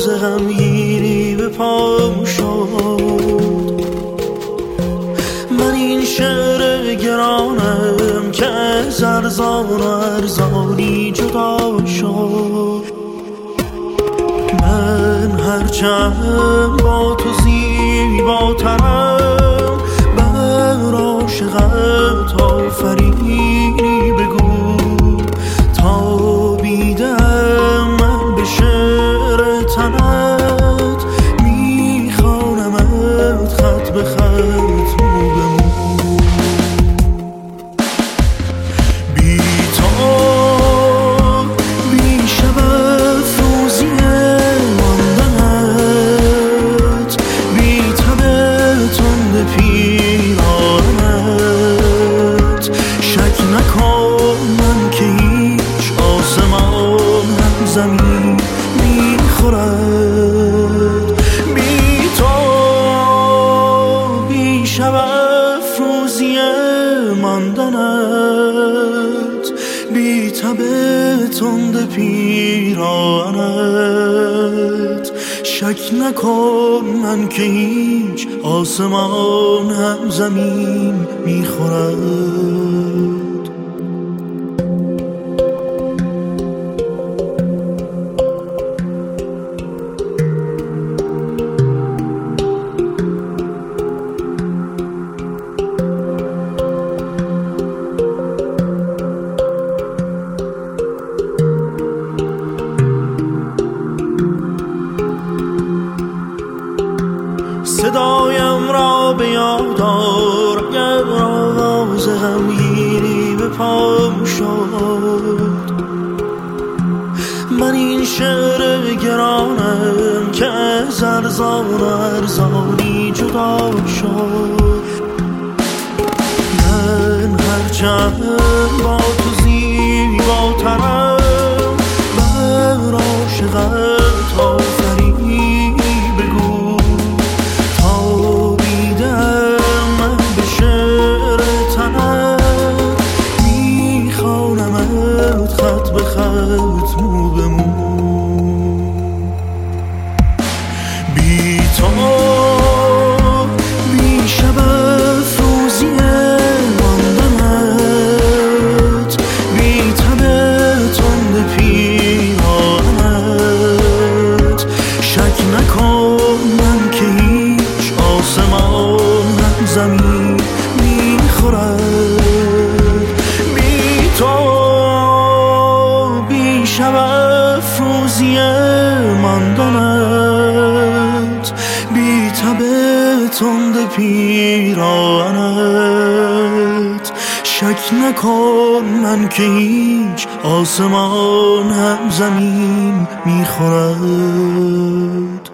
آواز غمگینی به پام شد. من این شعر گرانم که از ارزان و ارزانی جدا شد. من هرچند با تو زیباترم، بر عاشقت آفرینی بگو. تا بیدم من به شعر تنت، میخوانمت خط به خط مو به مو. بی تو بی شب افروزی ماندنت، بی تب تند پیرانت. شک نکن من که هیچ آسمان هم زمین میخورد. بی تو بی شب افروزی ماندنت، بی تب تند پیرانت. شک نکن من که هیچ آسمان هم زمین میخورد. صدایم را به یاد آر اگر آواز غمگینی به پام شد. من این شعر گرانم که از ارزان و ارزانی جدا شد. من هرچند با تو زیباترم، بر عاشقت آفرینی بگو. تا بیدم من به شعر تنت، میخوانمت خط به خط مو به مو. بی تو بی شب افروزی ماندنت، بی تب تند پیرانت. شک نکن من که هیچ آسمان هم زمین میخورد. بی تو بی شب افروزی ماندنت، بی تب تند پیرانت. شک نکن من که هیچ آسمان هم زمین میخورد.